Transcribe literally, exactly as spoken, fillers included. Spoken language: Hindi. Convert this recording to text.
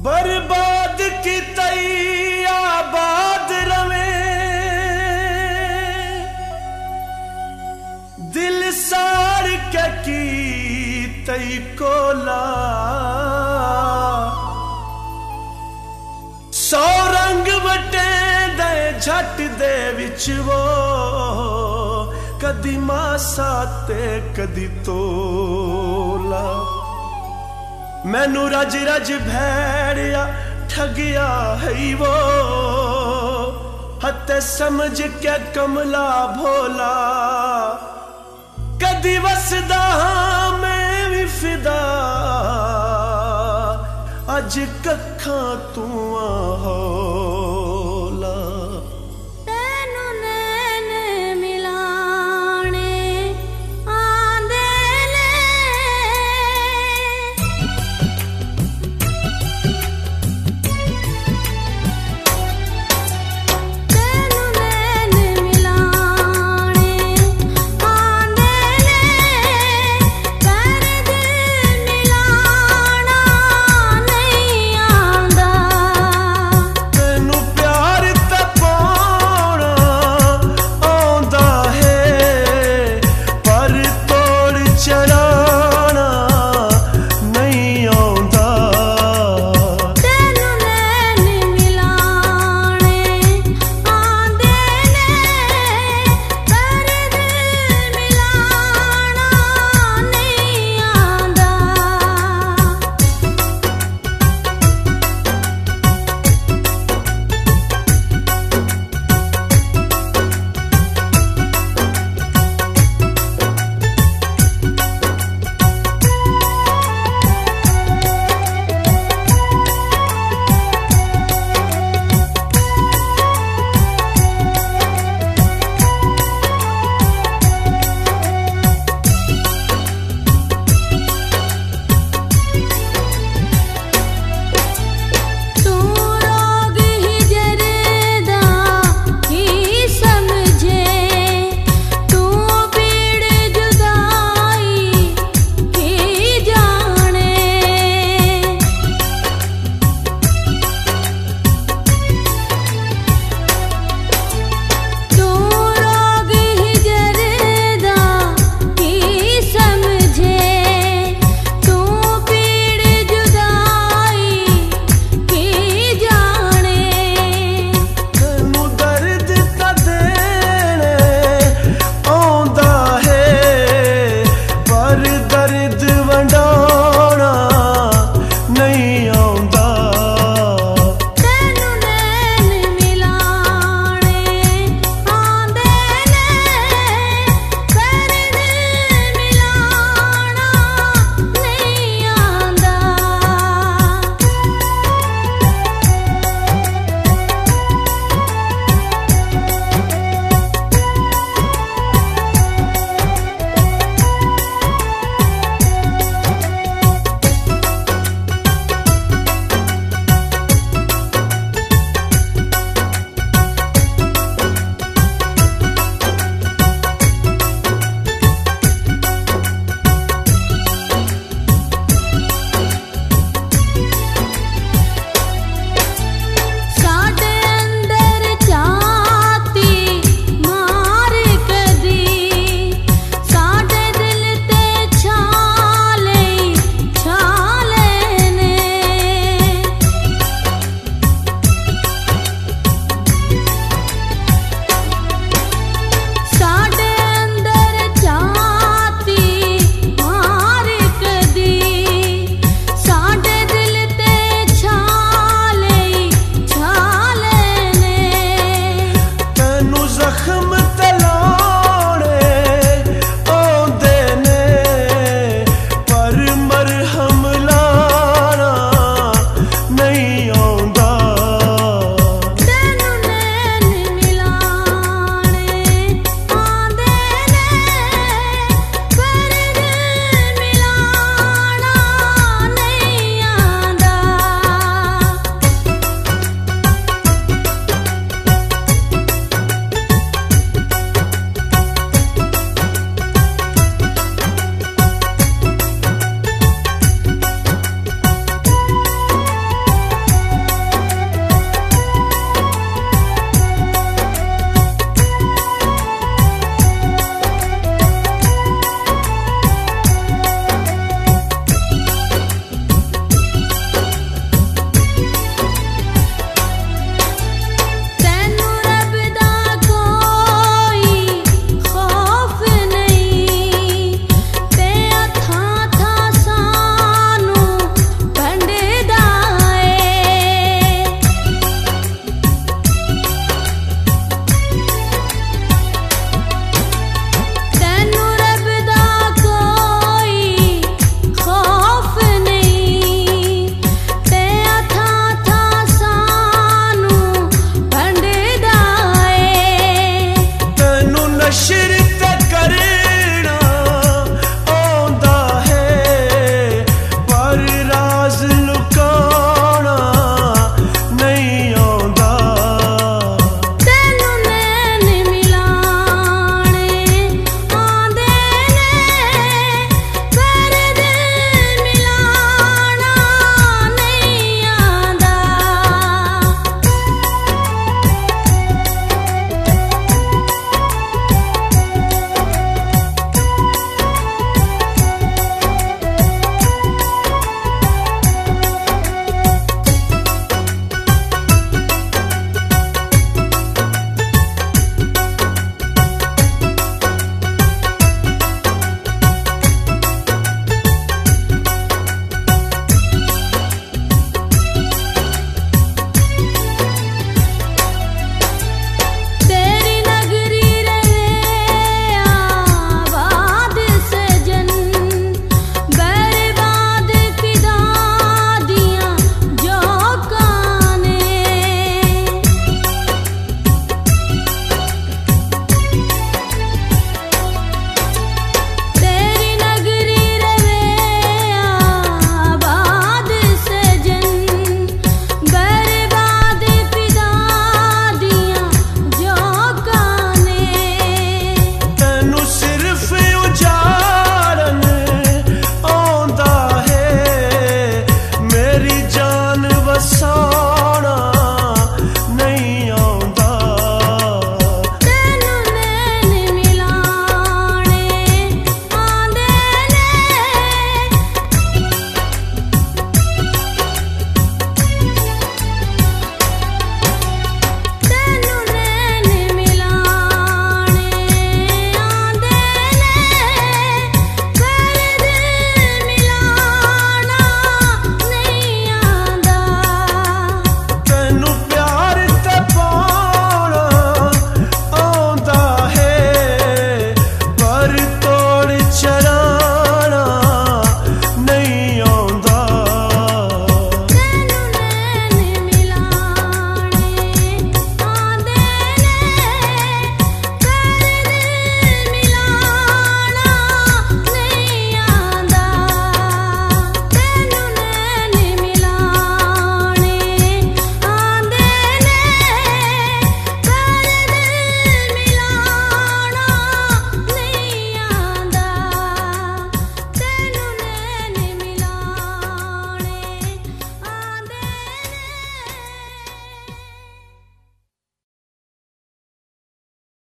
बर्बाद की तई आबाद रवे, दिल साड़ के की तई कोला, सौ रंग बटे दे झट दे विच वो, कदी मासा ते कदी तोला। मैनू रज रज भैड़िया ठगिया है वो, हते समझ के कमला भोला। कदी वसदा हाँ मैं भी फिदा, अज कखा तू होला। तेनू नैन मिलाने आंदे ने, तेनू नैन मिलाने आंदे ने, पर दिल मिलाना नहीं आंदा। तेनू प्यार तपाउणा आउंदा है, पर तोड़ चढ़ाना नहीं आउंदा। तेनू नैन मिलाने आंदे ने, पर दिल मिलाना नहीं आंदा। तू रोग हिजर दा की समझे, तू पीड़ जुदाई की जाने। तू रोग हिजर दा की समझे, तू पीड़ जुदाई की जाने। तेनू दर्द ता देने आउंदा है, पर दर्द वंडाउणा नहीं आउंदा। तेनू नैन मिलाने आंदे ने, पर दिल मिलाना नहीं आंदा। साडे अंदर चाहती मार कदी, साडे दिल ते छाले छाले ने। साडे अंदर चाहती मार कदी, साडे दिल ते छाले छाले ने। तेनू जख्म